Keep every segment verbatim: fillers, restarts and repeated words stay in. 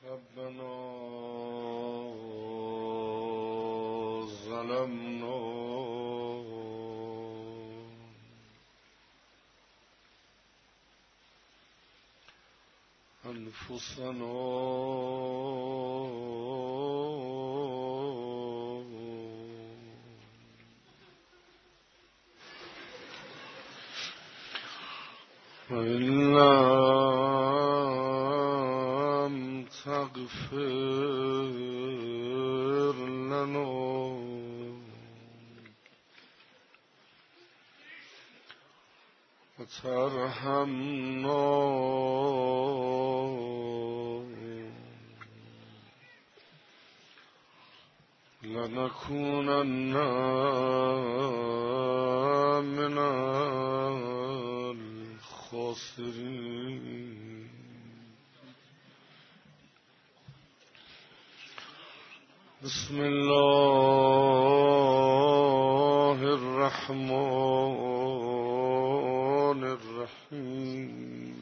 ربنا ظلمنا أنفسنا وإن لم تغفر لنا وترحمنا لنكونن من الخاسرين. بسم الله الرحمن الرحيم.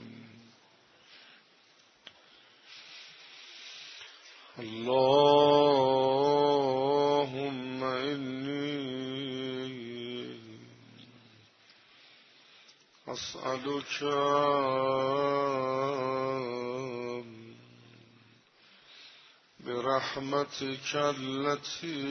اللهم إني أسألك برحمتك التي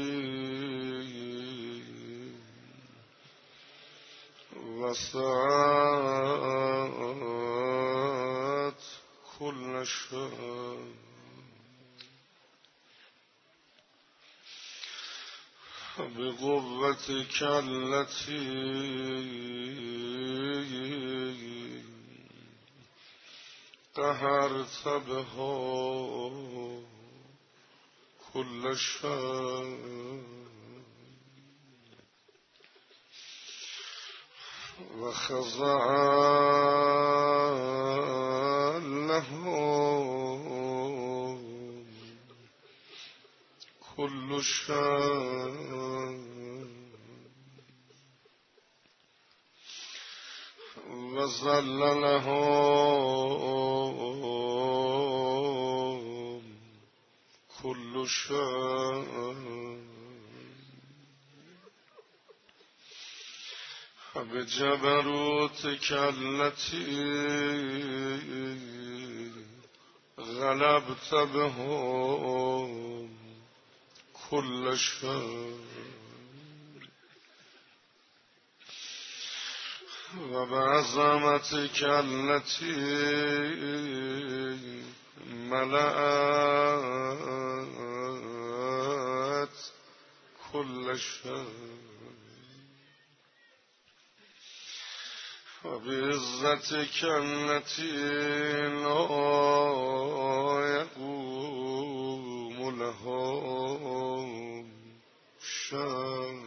وسعت كل شيء بقوتك التي قهرت بها كل شيء وخضع له كل شيء وذل له كل شيء بجبروتك التي غلبت به كل شيء وبعظمتك التي ملأت كل شيء وبعزتك التي لا يقوم لها شيء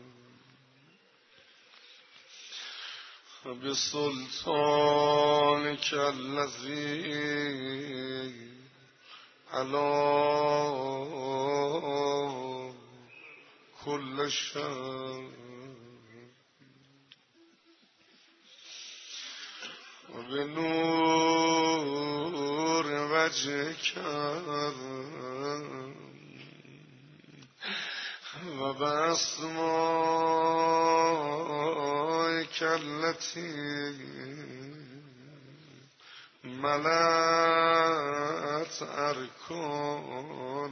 وبسلطانك الذي على كل شيء وبنور وجهك وبأسمائك التي ملأت أركان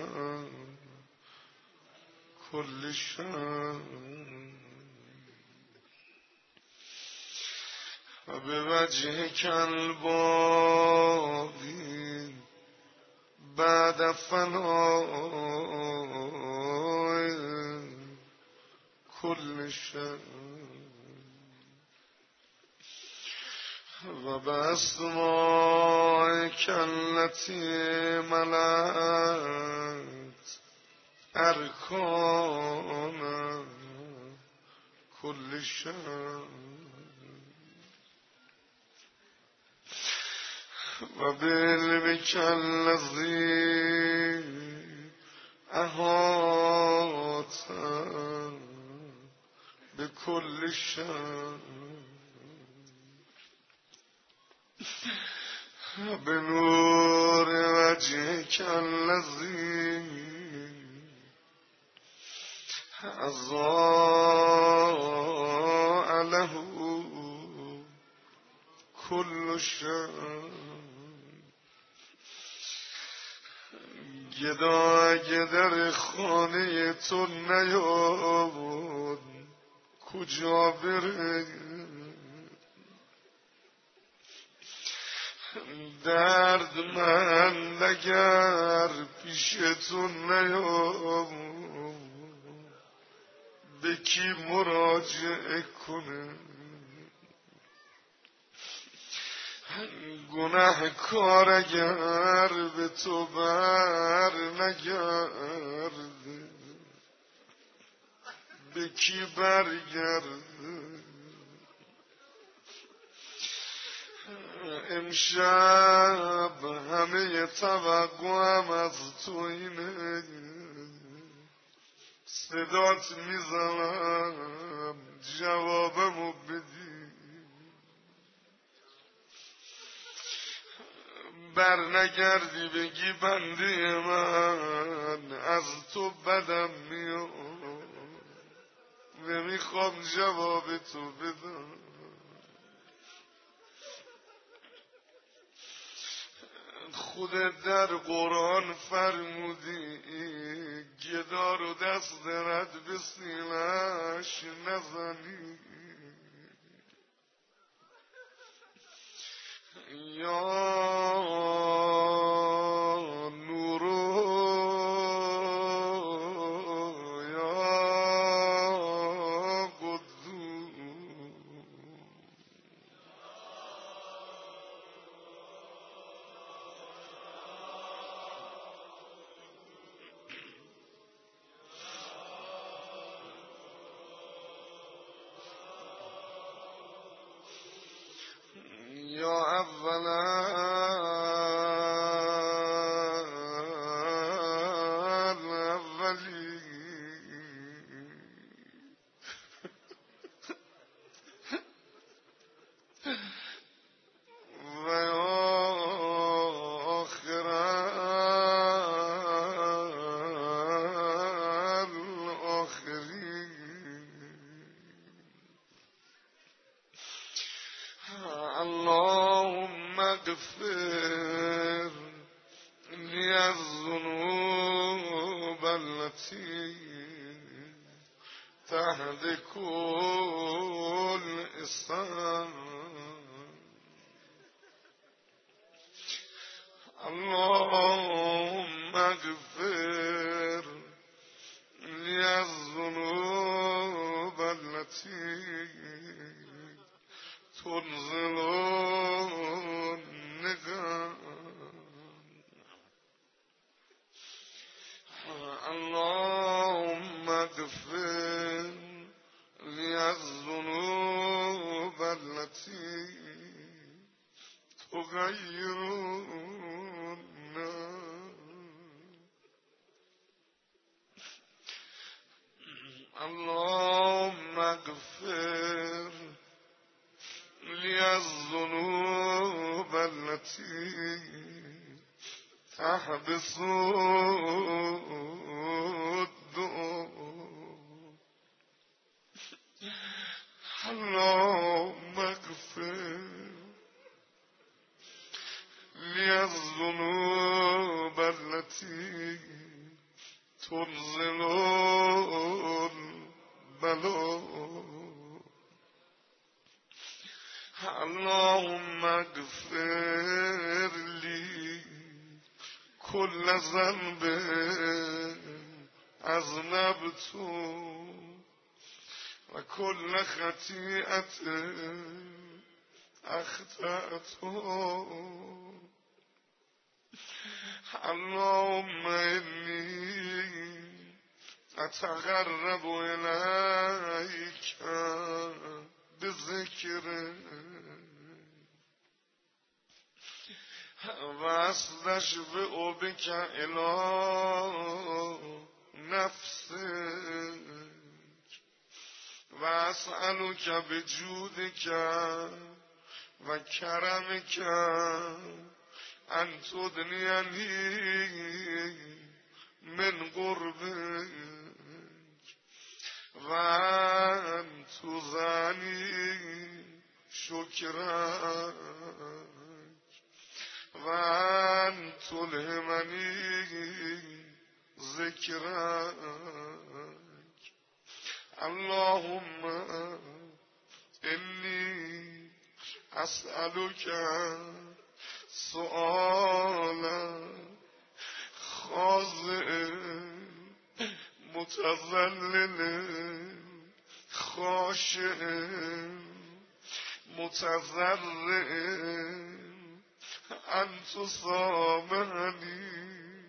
كل شيء وبوجهك الباقي بعد فناء كل شيء وبأسمائك التي ملأت أركان كل شيء وبعلمك الذي أحاط بكل شيء بنور وجهك بك الذي أضاء له كل شيء. گدا اگه در خانه تو نیاد کجا بره؟ درد من اگر پیش تو نیاد به کی مراجعه کنه؟ گناهکار اگر به تو بر نگرده به کی برگرده؟ امشب همه توقعم از تو اینه، صدات میزنم جوابمو بدی. بر نگردی بگی بنده من از تو بدم میاد، نمیخوام جواب تو بدم. خودت در قرآن فرمودی گدا رو دست رد به سینه‌اش نزنی. یا نورو یا قدوس یا اولا اولی و یا آخر الاخرین. اللهم اغفر لي الذنوب التي تهلك الإنسان. اللهم اغفر لي الذنوب التي تنزل النقام. اللهم اغفر لي الذنوب التي تغير الناس. اللهم اغفر لي الذنوب التي تحبس الدعاء. اللهم اغفر لي الذنوب التي تنزل البلاء. اللهم اغفر لي كل ذنب أذنبته وكل خطيئة أخطأته. اللهم إني أتقرب إليك بذكر واستشفع بك إلى نفسك وأسألك بجودك وكرمك أن تدنيني من قربك وأن تزاني شكرك وأن تلهمني ذكرك. اللهم إني أسألك سؤالا خاضع متذلل خاشع متضرع أن تصامحني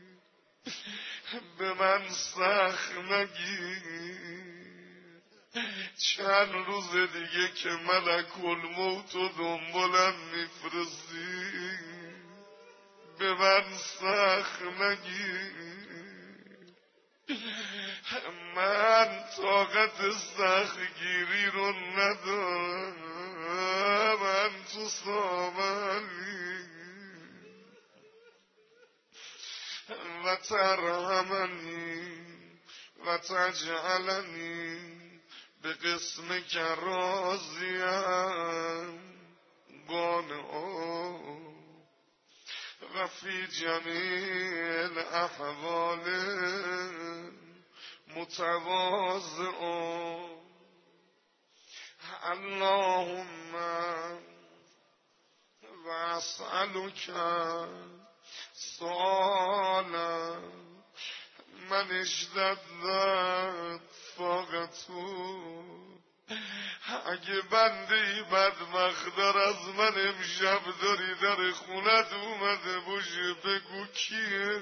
به من سخت نگیر. چند روز دیگه که ملک الموت و دنبالم میفرستی به من سخت نگیر. من طاقت سخت گیری رو ندارم. من تو سامنی و ترحمنی و تجعلنی به قسم که راضیم قانعا و فی جمیع الاحوال متواضعا. اللهم و اسألک سؤالا من اشتدت فاقتو. اگه بنده بدبخت دار از من امشب داری در خونت اومده باشه بگو کیه.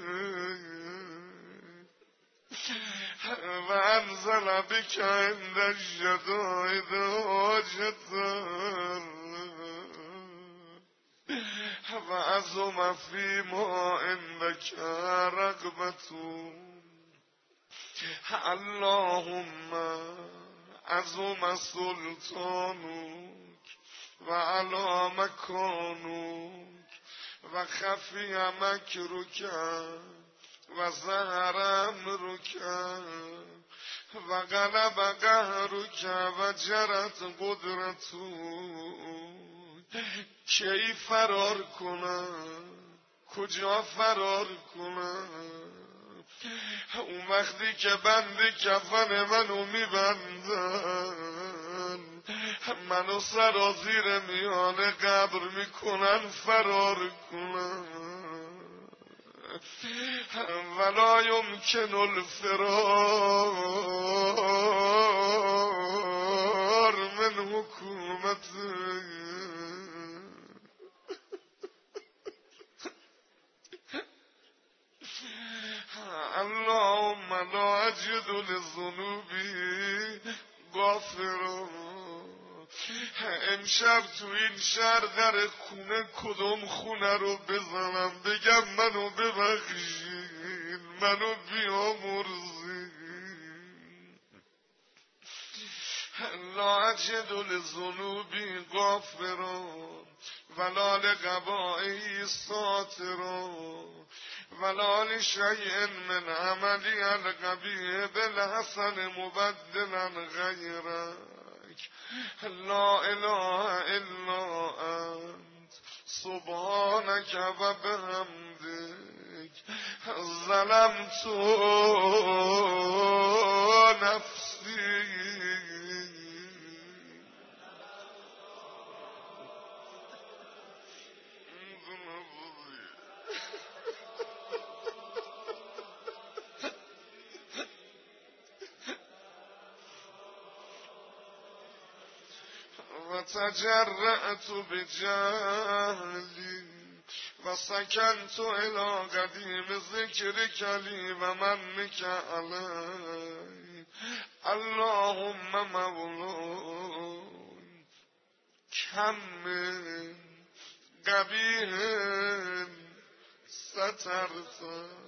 و انزل بک عند الشدائد حاجتا و عظم فیما عندک رغبتو. اللهم عظم سلطانک و علی مکانک و خفی مکرک و ظهر امرک و غلب قهرک و جرت قدرتک. کی فرار کنم؟ کجا فرار کنم؟ اون وقتی که بنده کفن منو میبندن منو سرازیر میان قبر میکنن فرار کنم. ولا یمکن الفرار من حکومت. اللهم لا اجد لذنوبی غافرا. امشب تو این شهر در خونه کدوم خونه رو بزنم بگم منو ببخشید منو بیامرزید. لا اجد لذنوبی غافرا ولا لقبائه ساترا ولا لشیء من عملی القبیح بالحسن مبدلا غیرک. لا اله الا انت سبحانک و بحمدک ظلمت نفسی. و تجرأت بجهلی و سکنت الى قدیم ذکرک لی و منک علی. اللهم مولای کم من قبیح سترت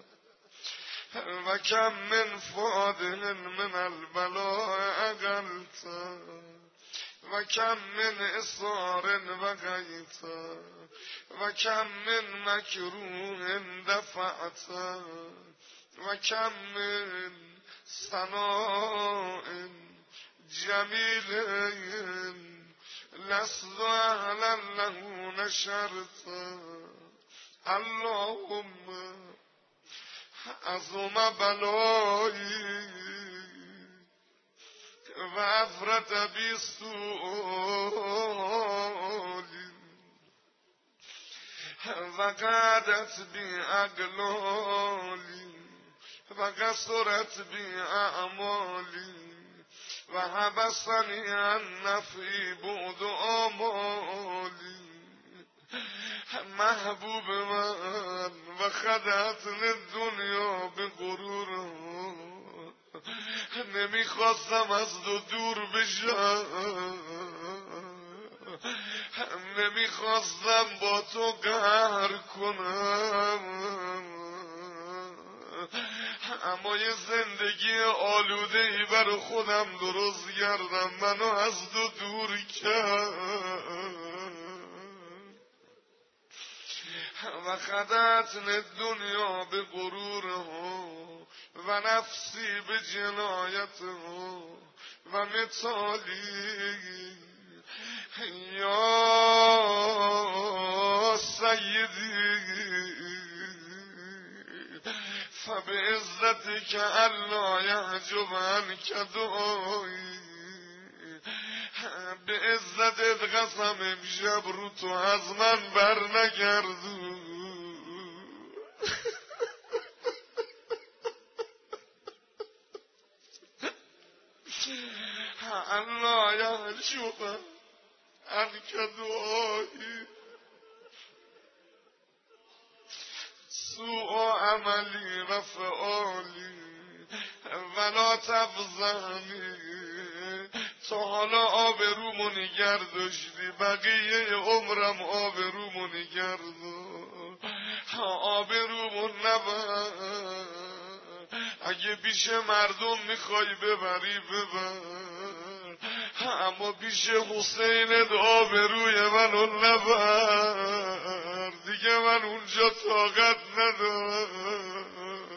و کم من فاده من البلاء اقلت و کم من اصرار و غیتا و کم من مکروه دفعت و کم من ثناء جمیل لست اهلا له نشرت. اللهم عظم بلایی و افرط بی سؤالی و قعدت بی اقلالی و قصرت بی اعمالی و حبسنی عن نفعی بعد آمالی. محبوب من و خدعتنی دنیا به غرور، نمیخواستم از دو دور بشم، نمیخواستم با تو قهر کنم، اما یه زندگی آلوده ای برای خودم درست کردم، منو از دو دور کرد. و خدعتنی دنیا به غرورها و نفسی به جنایتها و مثالی. یا سیدی فبعزتک الا یحجب عنک دعایی، به عزتت قسم امشب رو تو از من بر نگردون. الله یحجب عنک دعایی سوء عملی و فعالی ولا تفضحنی. تا حالا آبرومو نگر داشتی، بقیه عمرم آبرومو نگر دار، آبرومو نبر. اگه بیش مردم میخوای ببری ببر، اما بیش حسینت آبروی منو نبر، دیگه من اونجا طاقت ندارم.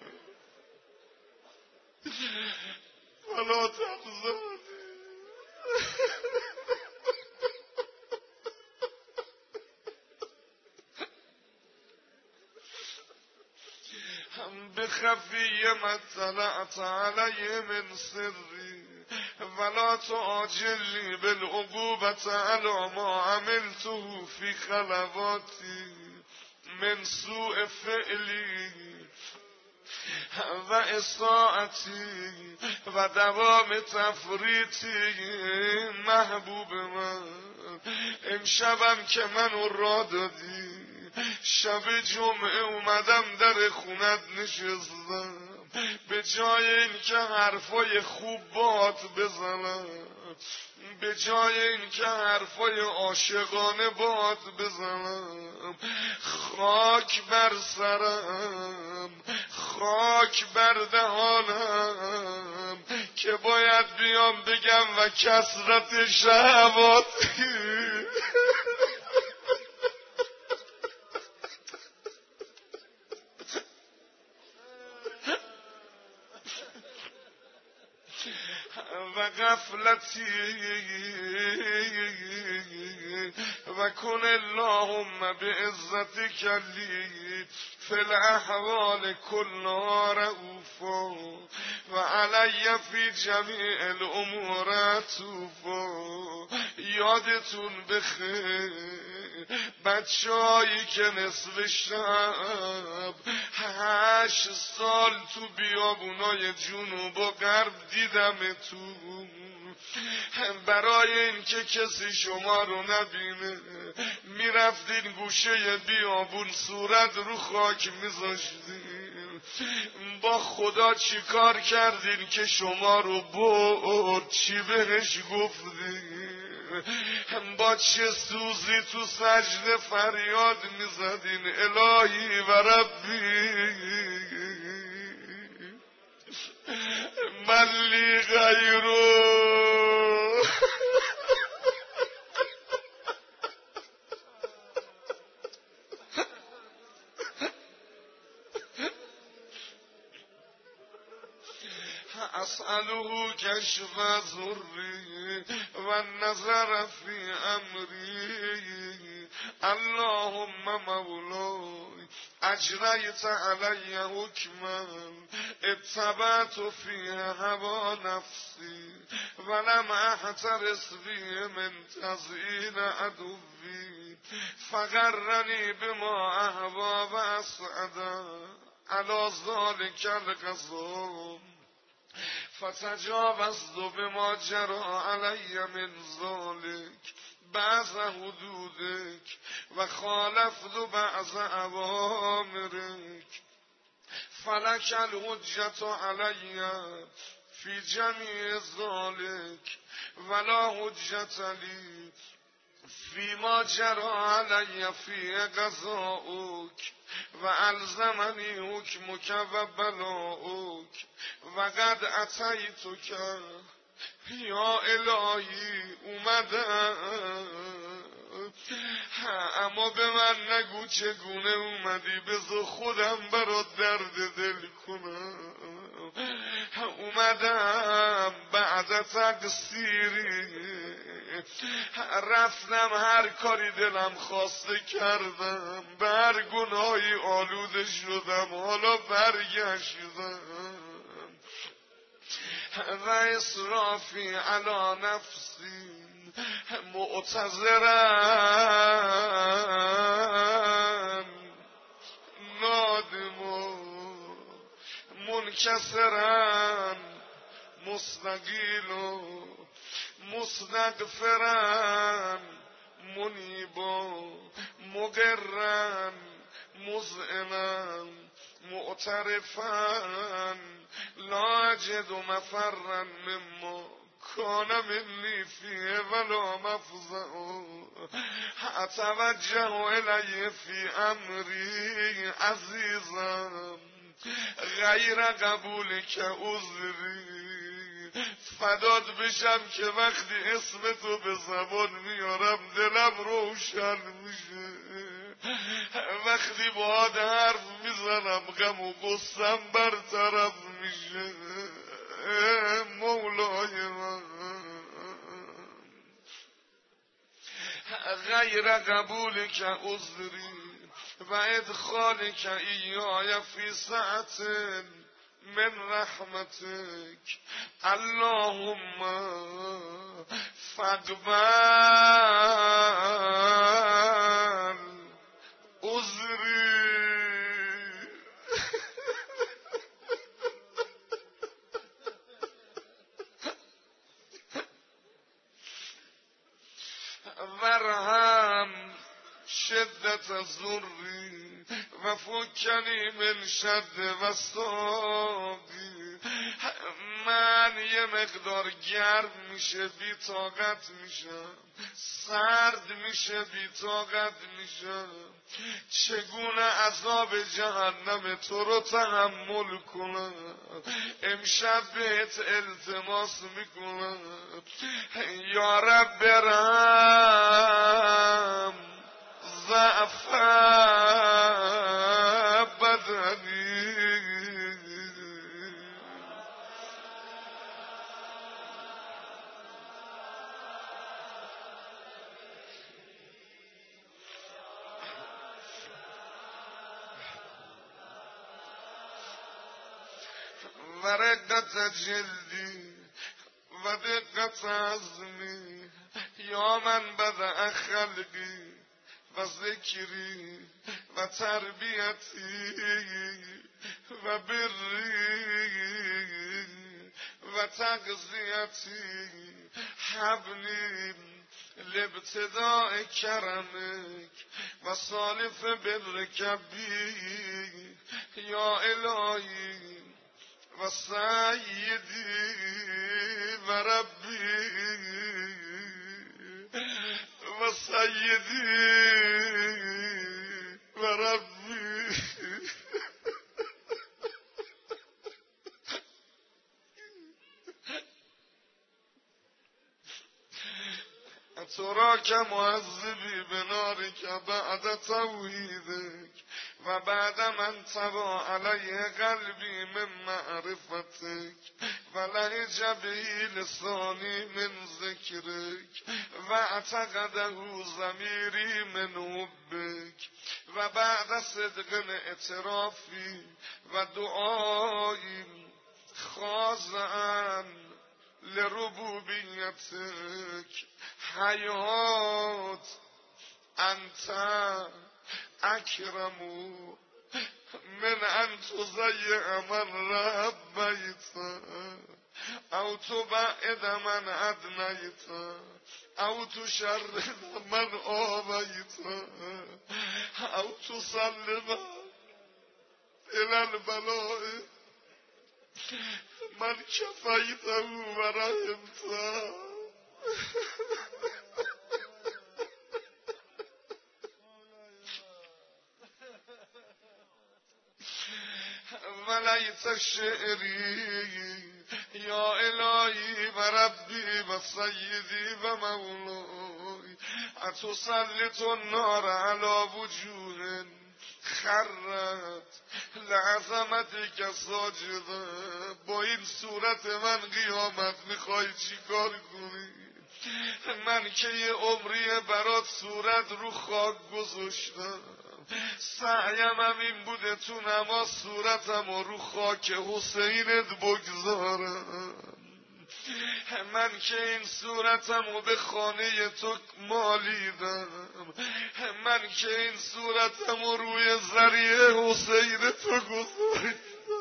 ولا تفضحنی. بخفی ما اطلعت علی من سری ولا تعاجلنی بالعقوبة علی ما عملته فی خلواتی من سوء فعلی و اساءتی و دوام تفریطی. محبوب من، امشبم که منو را دادی، شب جمعه اومدم در خونت نشستم، به جای این که حرفای خوب باهات بزنم، به جای این که حرفای عاشقانه باهات بزنم، خاک بر سرم، خاک بر دهانم که باید بیام بگم و کثرت شهواتی. و غفلتی و کن اللهم بعزتک لی فی الاحوال کلها رؤوفا و علی فی جمیع الامور عطوفا. یادتون بخیر بچه‌هایی که نصف شب هشت سال تو بیابونای جنوب و غرب دیدمتون، برای این که کسی شما رو نبینه میرفتین گوشه بیابون صورت رو خاک میذاشتین. با خدا چی کار کردین که شما رو برد؟ چی بهش گفتین؟ با چه سوزی تو سجده فریاد میزدین الهی و ربی من لی غیرو اسأله کشف ذری و نظر فی امری اللهم مولای اجریت علی حکما اتبعت فی هوا نفسی ولم احترس بی من تزیین عدوی فغرنی بما اهوا و اسعدا علی ذلک القضا فتجاوزت بما جرى علی من ذلک بعض حدودک و خالفت بعض اوامرک فلک الحجت علی فی جمیع ذلک ولا حجت لی فی ما جرى علی فی قضاؤک و الزمنی حکمک و بلاؤک و قد اتیتک یا الهی اومدم اما به من نگو چگونه اومدی بذار خودم برات درد دل کنم اومدم بعد تقصیری رفتم هر کاری دلم خواسته کردم به هر گناهی آلوده شدم حالا برگشتم و اسرافی علی نفسی معتذرم نادم منکسرم مستقیل مستغفرم منیبا مقرم مذعنم معترفا لا اجد مفرا مما کان منی فیه ولا مفزع اتوجه الی فی امری عزیزم غیر قبول که عذری فداد بشم که وقتی اسم تو به زبان میارم دلم روشن میشه وقتی باهات حرف میزنم غم و غصم برطرف میشه مولای من غیر قبول که عذری و ادخال که ایای فی ساعت من رحمتک اللهم فاقبل عذری ورحم شدت ذری و فکنی من شد و صابی من یه مقدار گرم میشه بی طاقت میشم سرد میشه بی طاقت میشم چگونه عذاب جهنم تو رو تحمل کنم امشب بهت التماس میکنم یا رب برم ضعف بدنی و رقت جلدی و دقت عزمی یا من بدأ خلقی و ذکری و تربیتی و بری و تغذیتی حبلی لابتداء کرمک و صالف بالرکبی یا الهی و سیدی و ربی و سیدی و ربی تو را که معذبی به ناری که بعد توحیدک و بعد من تبا علیه قلبی من معرفتک ولهج به لسانی من ذکرک و اعتقده ضمیری من حبک و بعد صدق اعترافی و دعایی خاضعا لربوبیتک حیات انت اکرمو من ان تضیع من ربیت او تبعد من ادنیت او تشرد من آویت او تسلم الى البلاء من کفیته و رحمته. ولیت شعری یا الهی و ربی و سیدی و مولای اتسلط النار علی وجوه خرت لعظمتک ساجده. با این صورت من قیامت میخوای چی کار کنی؟ من که یه عمریه برات صورت رو خاک گذاشتم، سعیم هم این بوده تو نماز صورتم و رو خاک حسینت بگذارم. من که این صورتم و به خانه تو مالیدم، من که این صورتم و روی ذریعه حسین تو گذاشتم.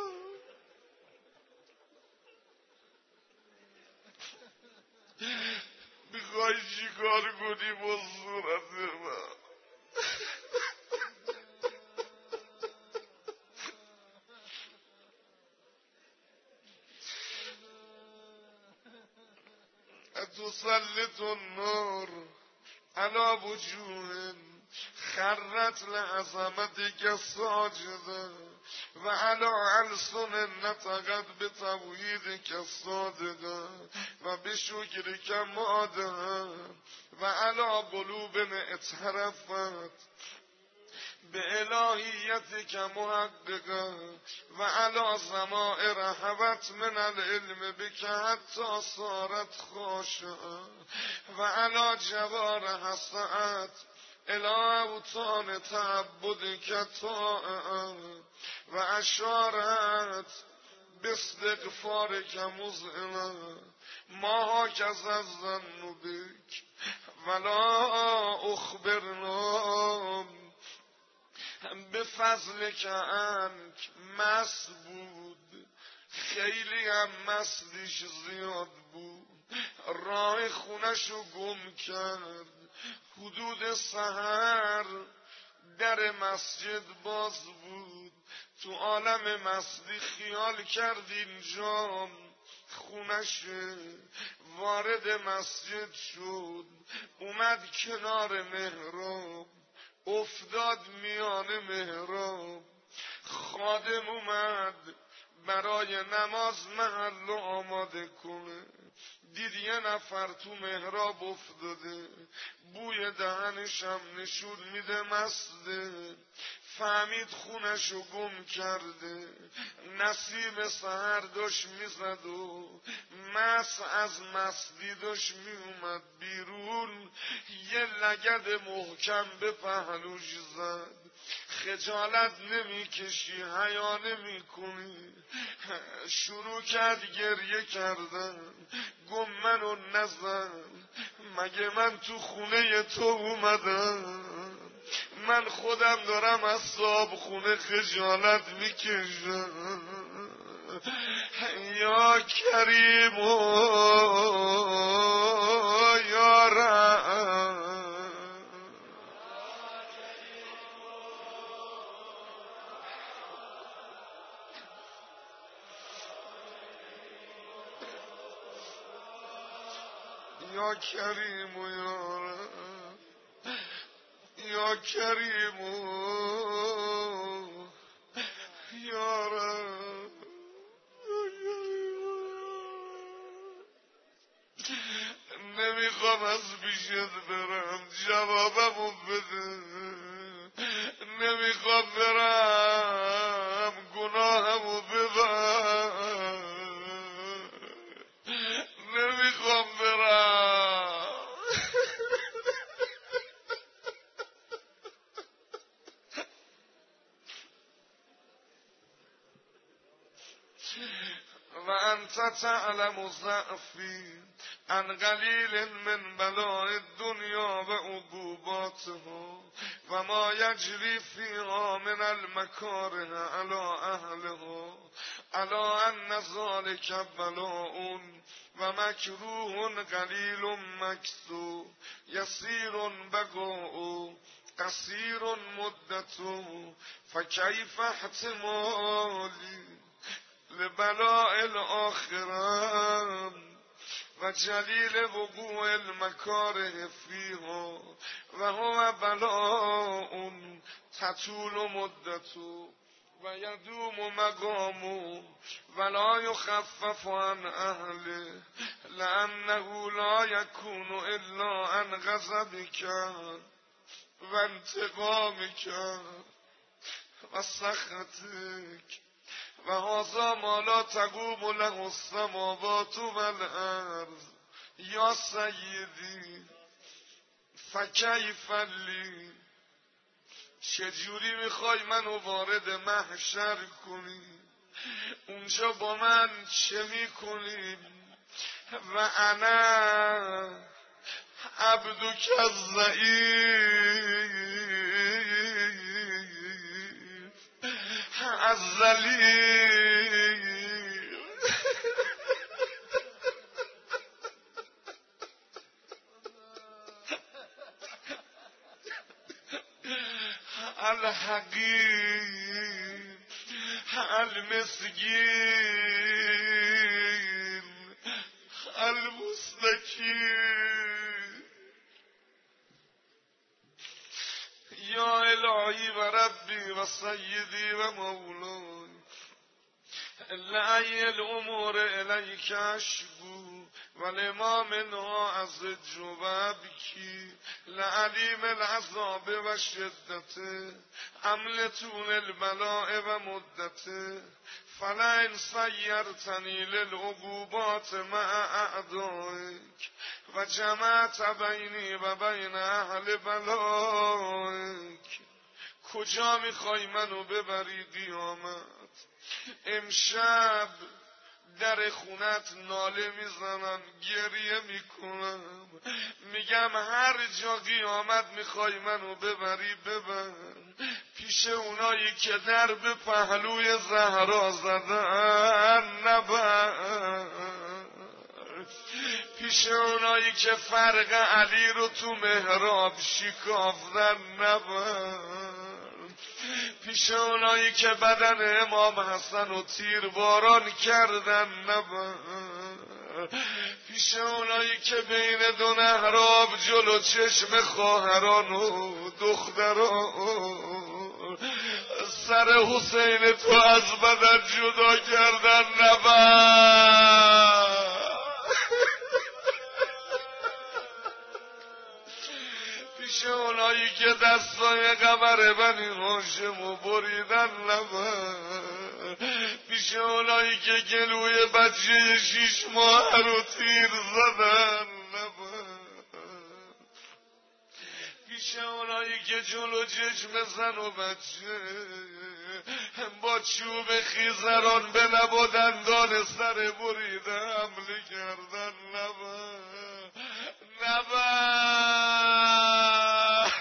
میخوای چی کار کنی با صورت من؟ تسلط النار علی وجوه خرت لعظمتک ساجده و علی السن نطقت بتوحیدک صادقه و بشکرک مادها و علی قلوب اعترفت به الهیتک محققه و علی ضمائر حوت من العلم بک حتی صارت خاشعه و علی جوار حسعت الى اوطان تعبدک طائعه و اشارت باستغفارک مذعنه ما هکذا الظن بک ولا اخبرنا به فضل که انک مست بود، خیلی هم مستش زیاد بود، راه خونشو گم کرد، حدود سحر در مسجد باز بود، تو عالم مستی خیال کرد اینجا خونشه، وارد مسجد شد، اومد کنار محراب، افتاد میان محراب، خادم اومد برای نماز محل آماده کنه، دید یه نفر تو محراب افتاده، بوی دهنش هم نشون میده مسته، فهمید خونشو گم کرده، نسیم سحر داشت میزد و مس از مستی داشت میومد بیرون، یه لگد محکم به پهلوش زد، خجالت نمی کشی، حیا نمی کنی؟ شروع کرد گریه کردن، گم منو نزن، مگه من تو خونه تو اومدم؟ من خودم دارم از صاحب خونه خجالت میکشم. یا کریم و یا رحم، یا کریم و یا رحم، یا کریم و یا رحم. نمیخوام از پیشت برم، جوابمو بده. نمیخوام برم، گناهمو ببر. انت تعلم ضعفی عن قلیل من بلاء الدنیا و عقوباتها و ما یجری فیها من المکاره علی اهلها الا ان ذلک بلاء و مکروه قلیل مکثو یسیر بقاء قصیر مدت فکیف احتمالی لبلاء الاخره و جلیل وقوع المکاره فیها و هو بلاء تطول مدت و یدوم مقام ولا یخفف عن اهله لانه لا یکون الا عن غضبک و انتقامک و سخطک و هذا ما لا تقوم له السماوات والارض یا سیدی فکیف لی چجوری میخوای منو وارد محشر کنی اونجا با من چه میکنی و انا عبدک الضعیف الذلیل الحقیر المسکین المستکین یا الهی و ربی و سیدی و مولای لعی الامور الیک اشکو و لما منها از جوابکی لعلیم العذاب و شدته عملتون البلاء و مدته فلئن سیرتنی للعقوبات مع اعدائک و جمعت بینی و بین اهل بلائک کجا میخوای منو ببری قیامت امشب در خونت ناله میزنم گریه میکنم میگم هر جا قیامت میخوای منو ببری ببر پیش اونایی که در به پهلوی زهرا زدن نبر پیش اونایی که فرق علی رو تو محراب شکافتن نبر پیش اونایی که بدن امام حسن رو تیر باران کردن نبر پیش اونایی که بین دو نهراب جلو چشم خواهران و دختران سر حسین تو از بدن جدا کردن نبر پیش اونایی که دستای قبر بنی هاشمو بریدن نبر پیش اونایی که گلوی بچه شیش ماه رو تیر زدن نبر پیش اونایی که جلو چشم زن و بچه با چوب خیزران به لب و دندان سر بریده حمله کردن نبر نبر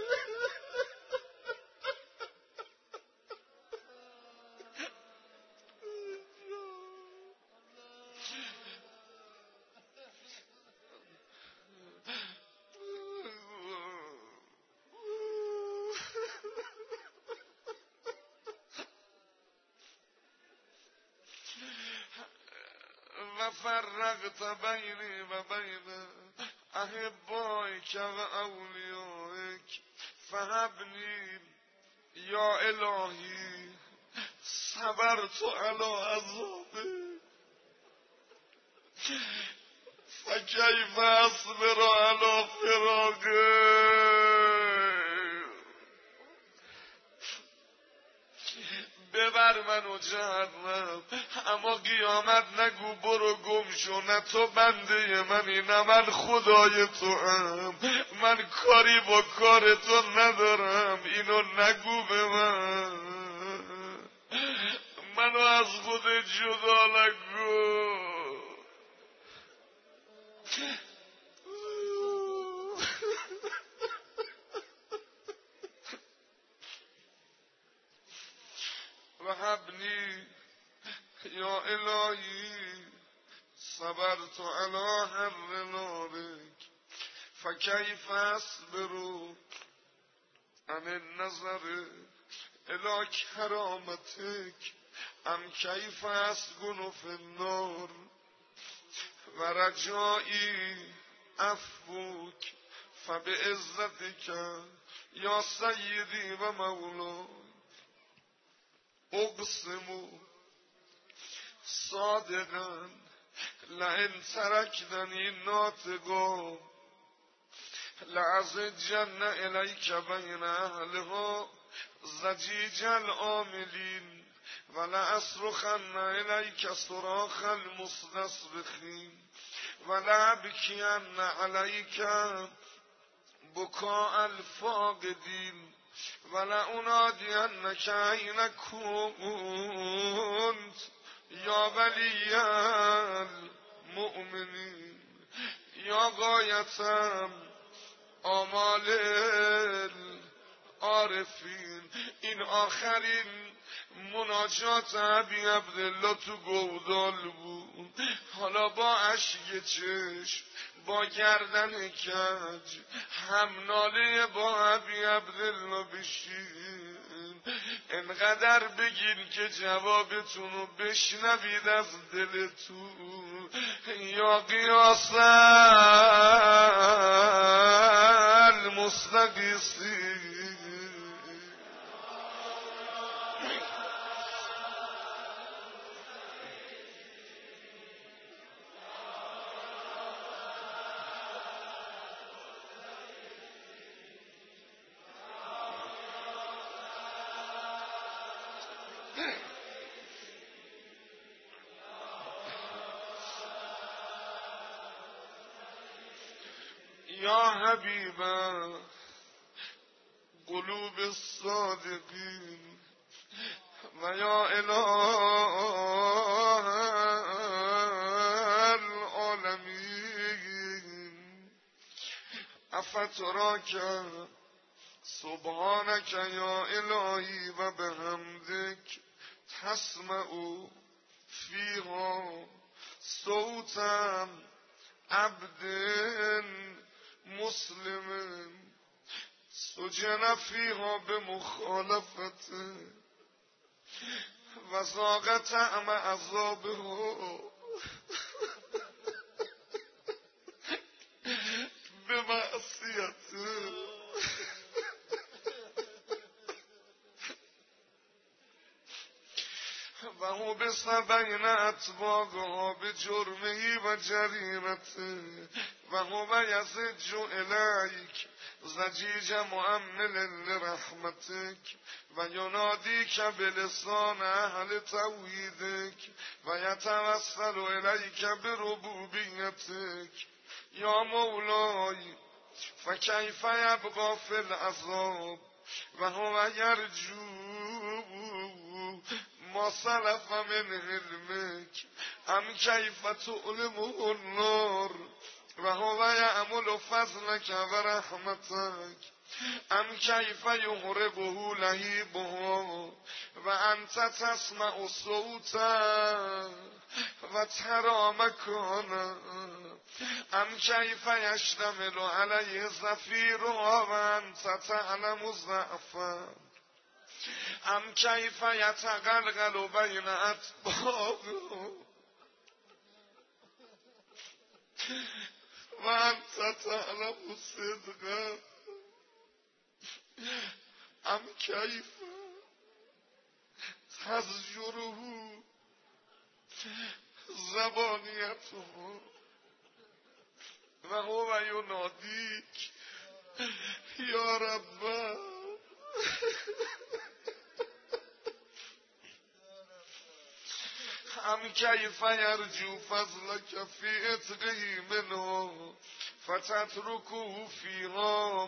و فرقت بینی و بین احبایک و اولیایک فهبنی یا الهی صبرت علی عذابک فکیف اصبر علی فراقک ببر منو جهنم اما قیامت نگو برو گم شو نه تو بنده منی نه من خدای تو هم من کاری با کار تو ندارم اینو نگو به من منو از خود جدا نگو وهبني یا الهی صبرت على حر نارك فكيف اصبر عن النظر الى کرامتك ام كيف اسكن في النار ورجائي عفوك فبعزتك يا سيدي ومولاي اقسم صادقا لئن تركتني ناطقا لأزجن إليك بين أهلها زجيج العاملين ولأصرخن إليك صراخ المستصرخين ولأبكين عليك بكاء الفاقدين ولأنادينك أين كنت يا ولي المؤمنين يا غاية آمال العارفین. این آخرین مناجات ابی عبدالله تو گودال بود. حالا با اشک چشم با گردن کج هم ناله با ابی عبدالله بشین. انقدر بگین که جوابتونو بشنوید از دلتون. یا قیاس المستقیسی یا حبیب قلوب الصادقین و یا اله العالمین افتراک سبحانک یا الهی و بحمدک تسمع فیها صوتا عبد مسلم سجن فیها بمخالفته و ذاق طعم عذابه بمعصیته و هو بسبعین اطباقها بجرمه و جریمته و هو یزج الیک زجیج مؤمل لرحمتک و ینادیک بلسان اهل توحیدک و یتوسل الیک بربوبیتک یا مولای فکیف یبقی فی العذاب و هو یرجو ما سلف من علمک ام کیف تعلمه النار و هو یعمل فضلک و رحمتک ام کیف یحرقه لهیبها و انت تسمع صوتا و ترى مکانا ام کیف یشتمل علیه زفیرها و انت تعلم ضعفا ام کیف یتقلقل بین اطباقه و انت تعلم صدقه ام کیف تزجره زبانیته و هو ینادیک یا رب ام کیف یرجو فضلک فی عتقه منه فتترکه فیها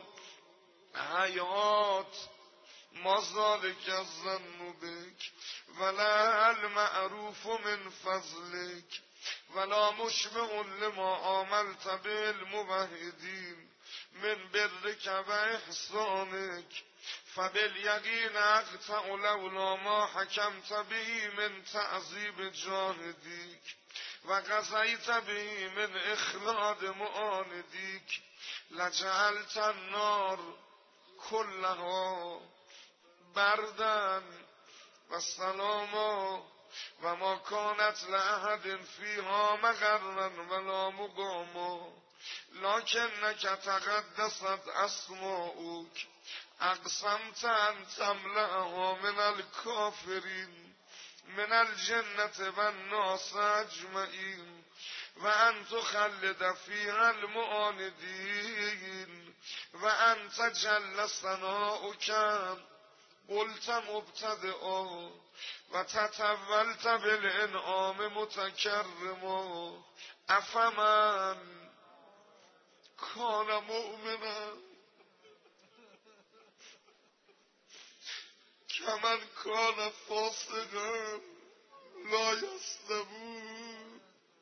حیات ما ذلک الظن بک ولا المعروف من فضلک ولا مشبع لما عاملت بالموحدین من برک و احسانک فبالیقین اقطع لولا ما حکمت به من تعذیب جاهدیک و قضیت به من اخلاد معاندیک لجعلت النار کلها بردن و سلاما و ما کانت لأحد فیها مقرا ولا مقاما لکنک تقدست اسماؤک اقسمت ان تملأها من الکافرین من الجنة و الناس اجمعین و ان تخلد فیها المعاندین و انت جل ثناؤک قلت مبتدئا و تطولت بالانعام متکرما افمن کان مؤمنا کمن کان فاسقا لا یستوون.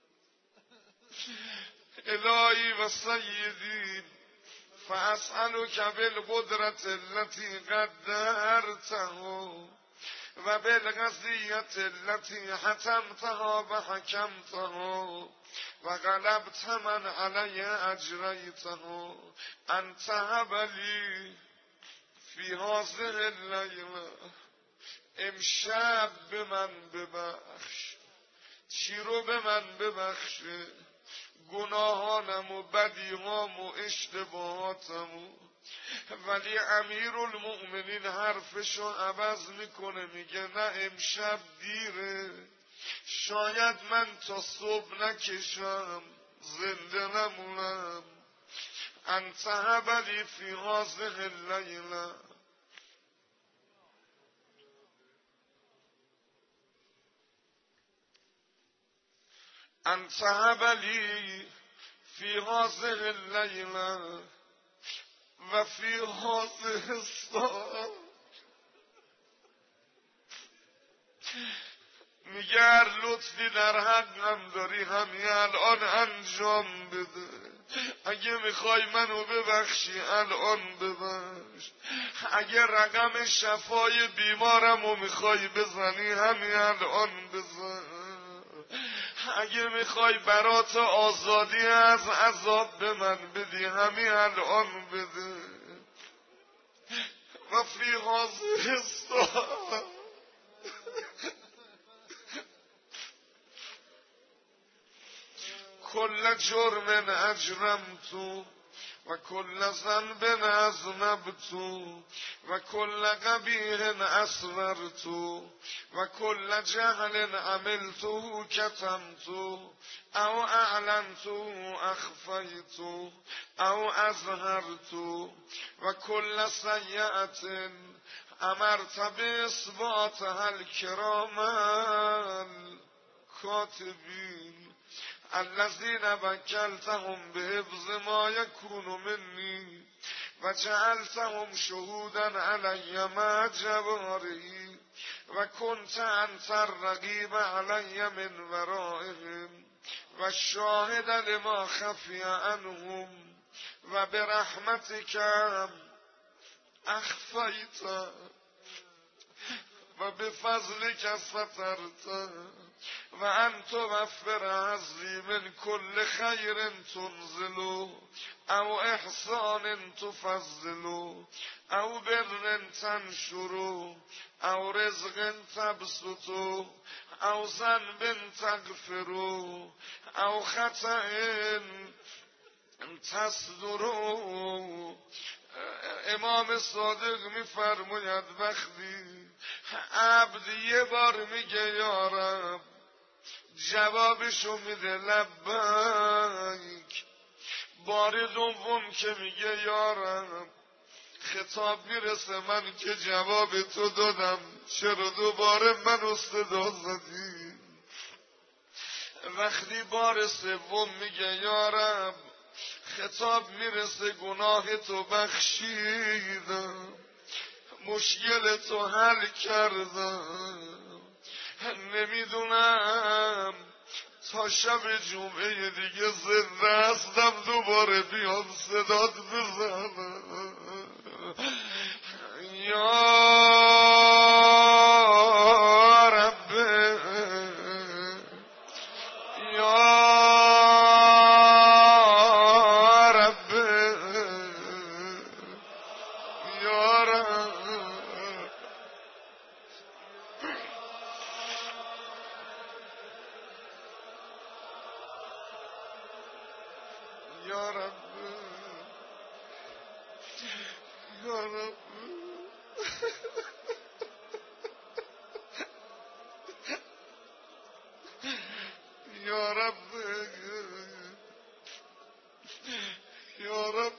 الهی و سیدی فاسألک بالقدرة التي قدرته و بالقضیة التي حتمتها و حکمتها و غلبت من علی اجریته ان تهب لی فی هذه اللیله. امشب به من ببخش، چی رو به من ببخشه؟ گناهانم و بدیهام و اشتباهاتم. ولی امیر المؤمنین حرفشو عوض میکنه، میگه نه امشب دیره، شاید من تا صبح نکشم، زنده نمونم. انت هبلی فی هذه اللیله. انت هبلی فی هذه اللیله و فی هذه الساعه. میگه هر لطفی در حقم داری همین الان انجام بده. اگه میخوای منو ببخشی الان ببخش. اگه رقم شفای بیمارمو میخوای بزنی همین الان بزن. اگه میخوای برات آزادی از عذاب به من بدی همین الان بده. و فی هذه الساعه کل جرم اجرمتو و کل ذنب اذنبتو و کل قبیح اسررتو و کل جهل عملتو کتمتو او اعلنتو اخفیتو او اظهرتو و کل سیئت امرت باثباتها الکرام الکاتبین الذين وكلتهم بحفظ ما يكون مني وجعلتهم شهودا علي مع جوارحي وكنت أنت الرقيب علي من ورائهم والشاهد لما خفي عنهم وبرحمتك أخفيت وبفضلك سترت و ان توفر عزی من کل خیر تنزلو او احسان تفضلو او بر تنشرو او رزق تبسطو او ذنب تغفرو او خطأ تصدرو. امام صادق میفرماید وقتی عبد یه بار میگه یا رب، جوابشو میده لبیک. بار دوم که میگه یا رب، خطاب میرسه من که جواب تو دادم، چرا دوباره منو صدا زدی؟ وقتی بار سوم میگه یا رب، خطاب میرسه گناه تو بخشیدم، مشکل تو حل کردم، نمیدونم تا شب جمعه دیگه زنده هستم دوباره بیام صدات بزنم. یا رب یا رب یا رب یا رب یا رب یا رب یا رب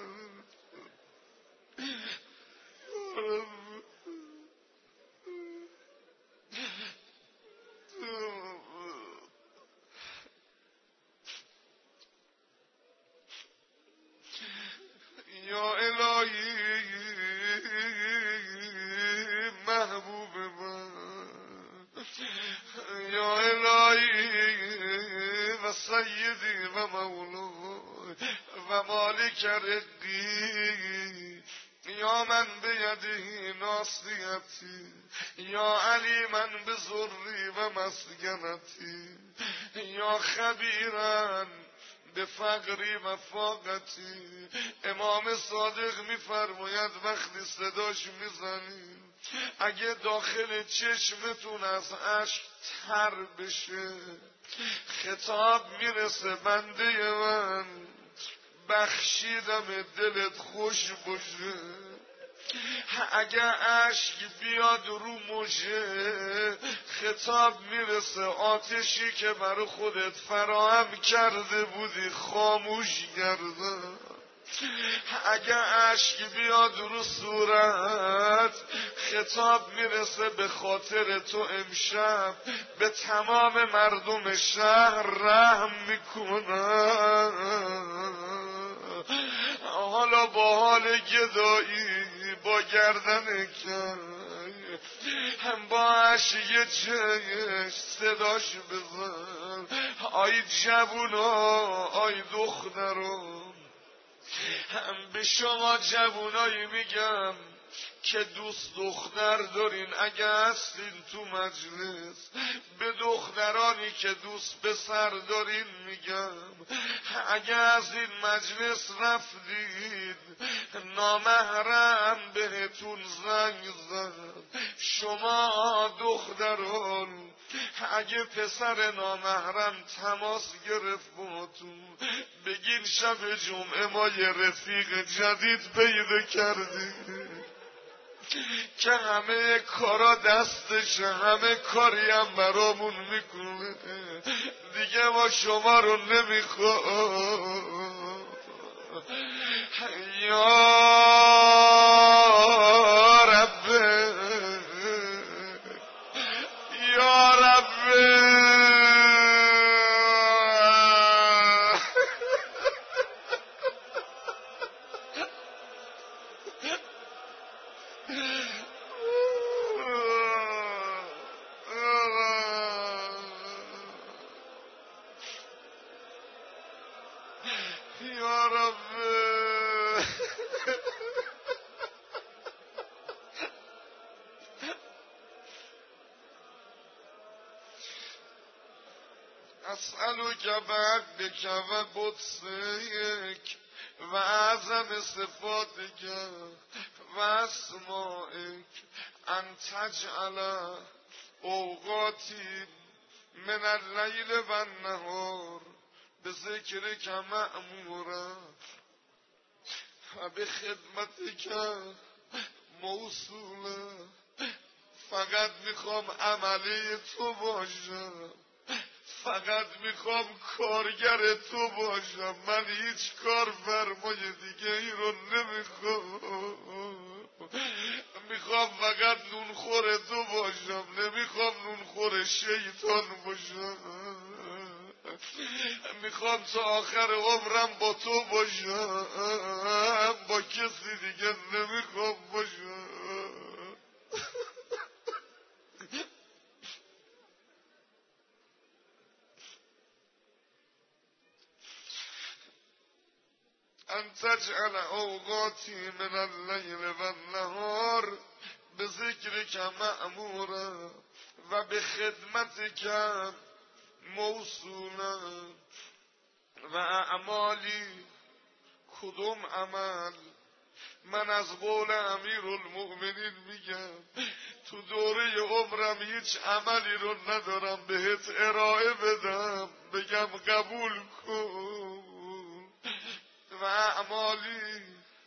یا الهی محبوب من یا الهی و سیدی و مولای و مالک رقی یا من بیدی ناصیتی یا علی من بزری و مسکنتی یا خبیرن به فقری و فاقتی. امام صادق میفرماید وقتی صداش میزنی اگه داخل چشمتون از اشک تر بشه خطاب میرسه بنده من بخشیدم دلت خوش باشه. اگه اشک بیاد رو مژه خطاب میرسه آتشی که برای خودت فراهم کرده بودی خاموش گردن. اگه اشک بیاد رو صورت خطاب میرسه به خاطر تو امشب به تمام مردم شهر رحم میکنن. حالا با حال گدایی با گردن کنگ هم با عشق چش صداش بزن آی جوونا آی دختران. هم به شما جوونایی میگم که دوست دختر دارین اگه هستین تو مجلس به دخترانی که دوست پسر دارین میگم اگه از این مجلس رفتید نامحرم بهتون زنگ زد شما دختران اگه پسر نامحرم تماس گرفت باتون بگین شب جمعه ما یه رفیق جدید پیدا کردیم که همه کارا دستش همه کاری هم برامون میکنه دیگه ما شما رو نمیخوام. یا رب یا رب یا رب اسألك بعدك و قدسك و اعظم صفاتك و اسمائك ان تجعل اوقاتی من اللیل و النهار به ذکرک مأمورا و به خدمتک موصولا. فقط میخوام عملی تو باشم فقط میخوام کارگر تو باشم من هیچ کار فرمای دیگه ای رو نمیخوام. میخوام فقط نونخور تو باشم نمیخوام نونخور شیطان باشم. میخوام تا آخر عمرم با تو باشم با کسی دیگه نمیخوام باشم. ان تجعل اوقاتی من اللیل و النهار به ذکرک مأمورا و به خدمتک موصولا و اعمالی کدوم عمل. من از قول امیرالمؤمنین میگم تو دوره عمرم هیچ عملی رو ندارم بهت ارائه بدم بگم قبول کن. و اعمالی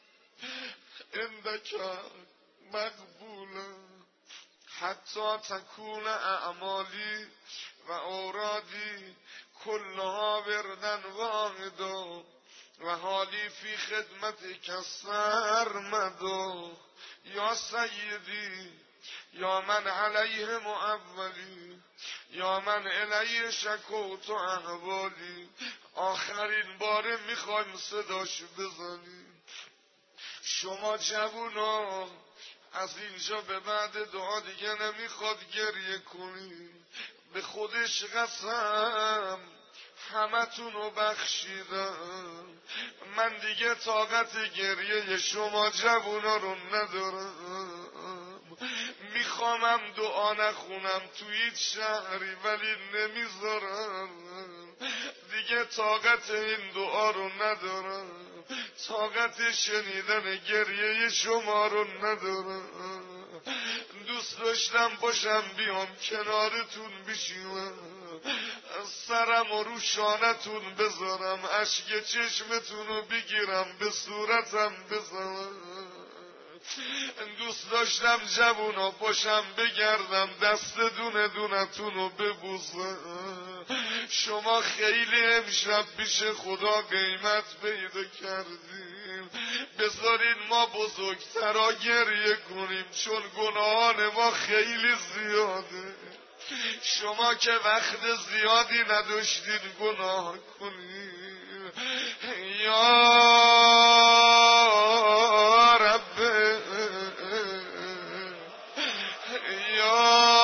عندک مقبوله حتی تکون اعمالی و اورادی کلها وردن واحدا و حالی فی خدمت کسر مدو یا سیدی یا من علیه معولی یا من علیه شکوت و احوالی. آخرین باره میخوایم صداش بزنیم. شما جوونا از اینجا به بعد دعا دیگه نمیخواد گریه کنیم. به خودش قسم همتون رو بخشیدم. من دیگه طاقت گریه شما جوونا رو ندارم. میخوامم دعا نخونم تو هیچ شهری ولی نمیذارم. دیگه طاقت این دعا رو ندارم. طاقت شنیدن گریه شما رو ندارم. دوست داشتم باشم بیام کنارتون بشینم سرم و رو شانتون بذارم اشک چشمتون رو بگیرم به صورتم بزنم. دوست داشتم جوونا باشم بگردم دست دونه دونتون رو ببوسم. شما خیلی امشب پیش خدا قیمت پیدا کردیم. بذارین ما بزرگترا گریه کنیم چون گناهان ما خیلی زیاده. شما که وقت زیادی نداشتین گناه کنیم. یا رب یا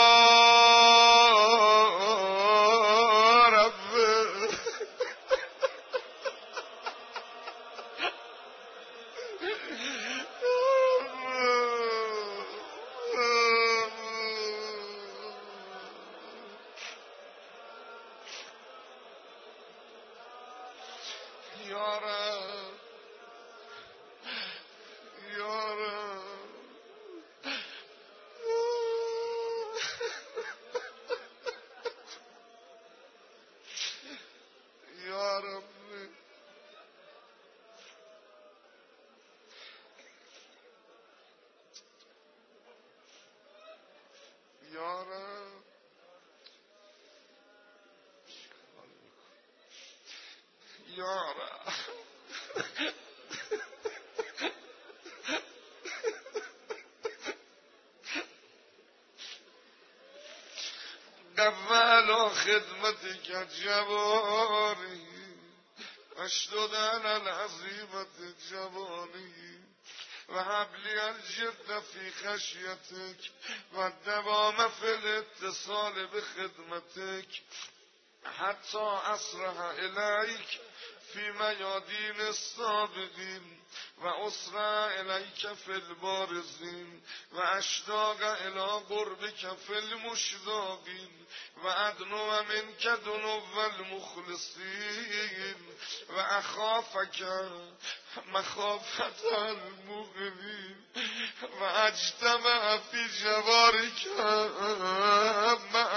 قبل خدمتك جواري اشددن العزيمة جواني وهب لي الجد في خشيتك والدوام في الاتصال بخدمتك حتى أسرح إليك في ميادين السابقين وأسرع إليك في البارزين وأشتاق إلى قربك في المشتاقين وأدنو منك دنو المخلصين وأخافك مخافة المؤمنين وأجتمع في جوارك مع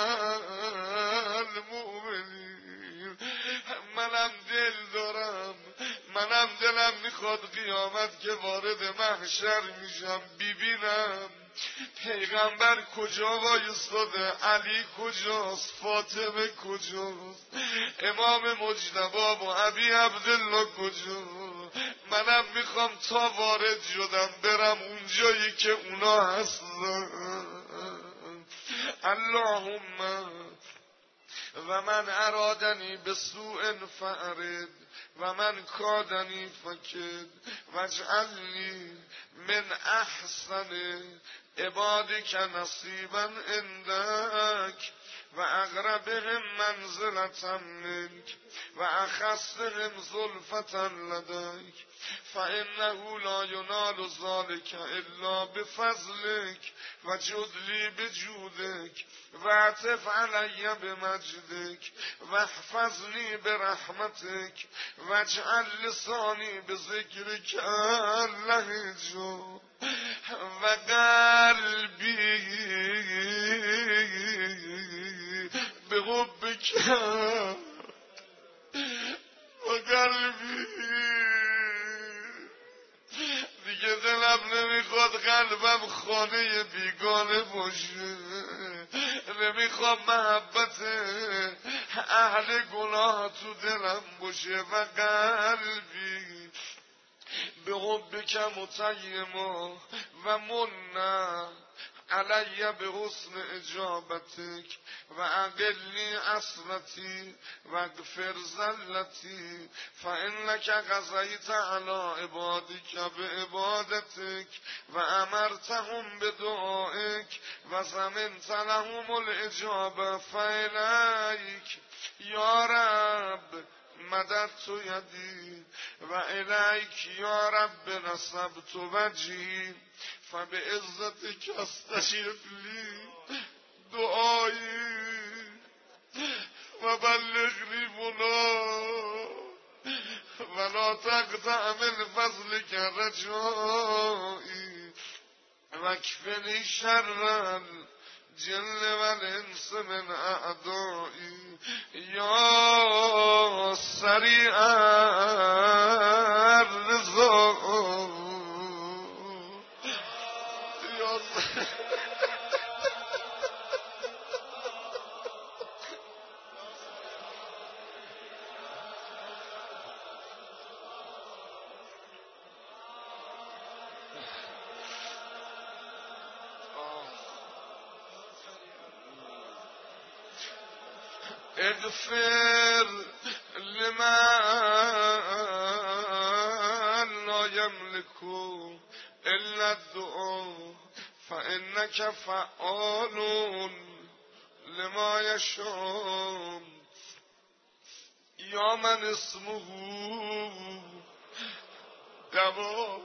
المؤمنین. منم دل دارم، منم دلم میخواد قیامت که وارد محشر میشم ببینم پیغمبر کجا وایستاده، علی کجاست، فاطمه کجاست، امام مجتبی و ابی عبدالله کجا. منم میخوام تا وارد شدم برم اونجایی که اونا هستن. اللهم و من ارادنی به سوء فأرد و من کادنی فکد واجعلنی من احسن عبادک نصیبا عندک و اقربهم منزلة منك و اخصهم زلفة لديك فانه لا ينال ذلك الا بفضلك و جدلی بجودك و عطف علی بمجدك و احفظنی برحمتك و اجعل لسانی بذکرك لهجا و قلبی بحبك و قلبی دیگه دلم نمیخواد قلبم خانه بیگانه باشه، نمیخوام محبت اهل گناه تو دلم باشه و قلبی به حبک متیما و منع علی به حسن اجابتک و اقلی عصرتی و اغفر زلتی فانک قضیت علی عبادک به عبادتک و امرتهم بدعائک و زمنت لهم الاجابه فالیک یا رب مددت یدی و الیک یا رب نصبت وجهی فبعزتک استجب لی دعایی و بلغنی منا ولا تقطع من فضلک رجایی و اکفنی شر جل و الانس من اعدایی یا سریع الرضا یا اغفر لمن لا يملك الا الدعاء فانك فعال لما يشاء یا من اسمه دوا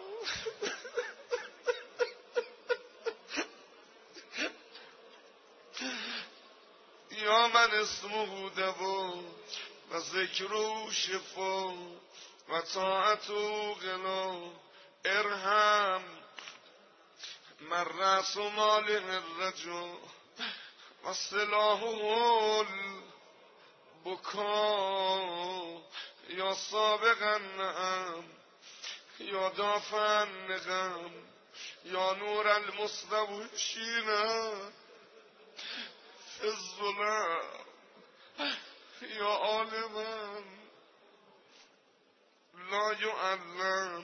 یا من اسمه دوا و ذکر شفا و طاعت غنا ارحم من رأس ماله الرجا و سلاحه البکا یا سابق النعم یا دافع النقم یا نور المستوحشین فی الظلام یا عالما لا يعلم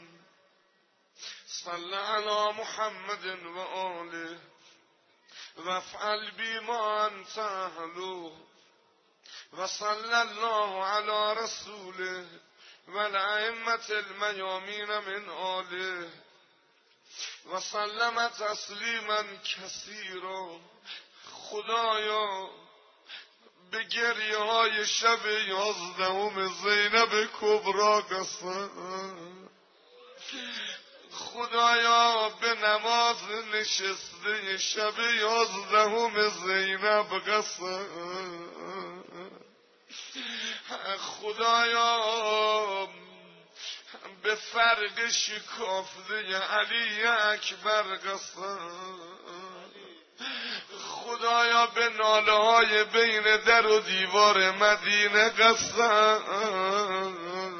صل على محمد و آله وافعل بما انت اهله و صل الله على رسوله و الائمة الميامين من آله و سلم تسلیما کثیرا. خدایا به گریه های شب یازدهم زینب کبرا قسم، خدایا به نماز نشسته شب یازدهم زینب قسم، خدایا به فرق شکافته علی اکبر قسم، خدایا به ناله های بین در و دیوار مدینه قسم،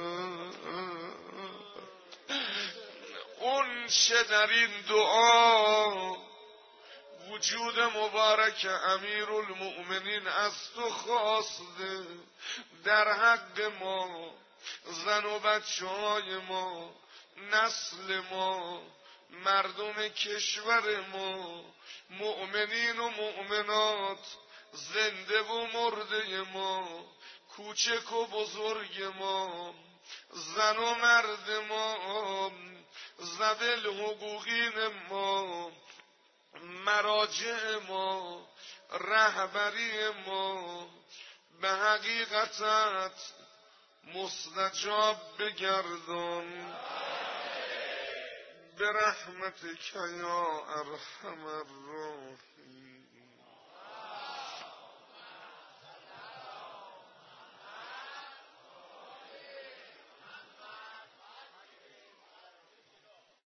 اون چه در این دعا وجود مبارک امیرالمؤمنین از تو خواسته در حق ما، زن و بچه های ما، نسل ما، مردم کشور ما، مؤمنین و مؤمنات، زنده و مرده ما، کوچک و بزرگ ما، زن و مرد ما، ذوی الحقوقین ما، مراجع ما، رهبری ما به حقیقتت مستجاب بگردان به رحمتک یا ارحم الراحمین.